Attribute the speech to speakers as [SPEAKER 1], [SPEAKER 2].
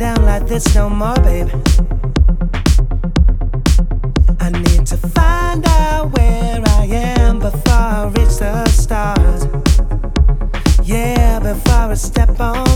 [SPEAKER 1] down like this no more, baby. I need to find out where I am before I reach the stars. Yeah, before I step on